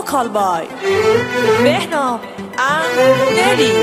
vocal by Behnam and Nelly.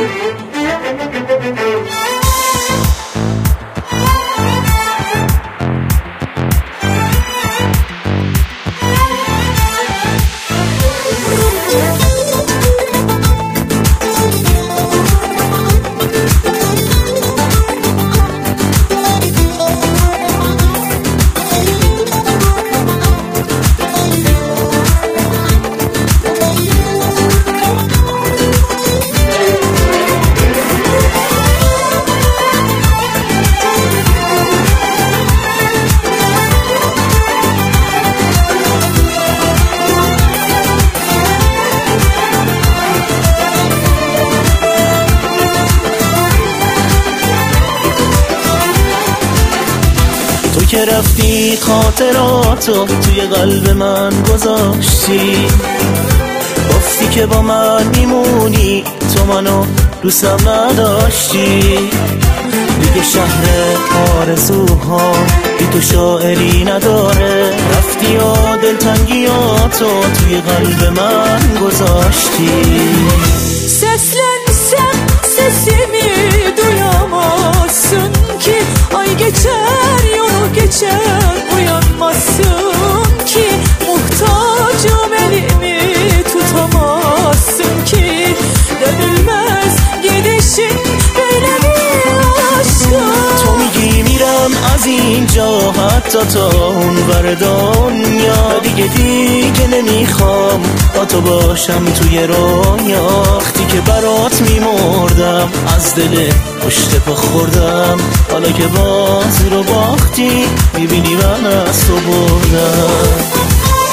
تو که رفتی خاطراتو توی قلب من گذاشتی، گفتی که با من میمونی، تو منو دوستم نداشتی. دیگه شهر آرزوها بی تو شاعری نداره، رفتی و دلتنگیاتو توی قلب من گذاشتی. Seslensem sesimi duyamazsın ki, ay geçer yolu geçer uyanmazsın ki, muhtacım elimi tutamazsın ki, dönülmez gidişin böyle bir aşkım. تو میگی میرم از اینجا حتی تا اونور دنیا، دیگه نمیخوام با تو باشم توی رویا. وقتی که برات میمردم از دل پشت پا خوردم، حالا که بازی رو باختی میبینی من از تو بردم.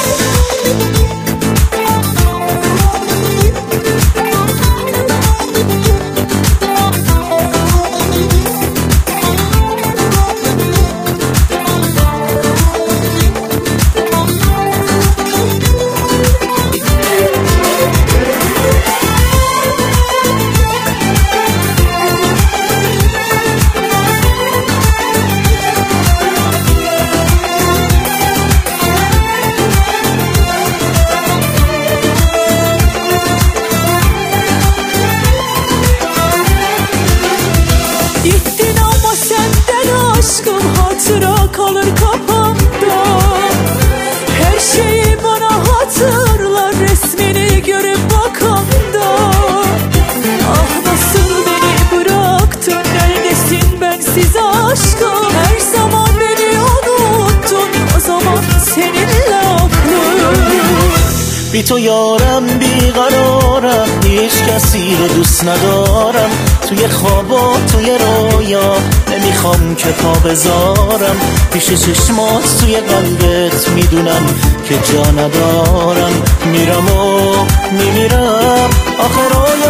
Gittin ama senden aşkım hatıra kalır kafamda. Her şeyi bana hatırlar resmini görüp bakanda. Ah nasıl beni bıraktın, neredesin bensiz aşkım. Her zaman beni unuttun, o zaman seninle aklım. بی تو یارم بیقرارم، هیچ کسی رو دوست ندارم. توی خواب و توی رویا نمیخوام که پا بذارم، پیش چشمات توی قلبت میدونم که جا ندارم. میرم و میمیرم آخر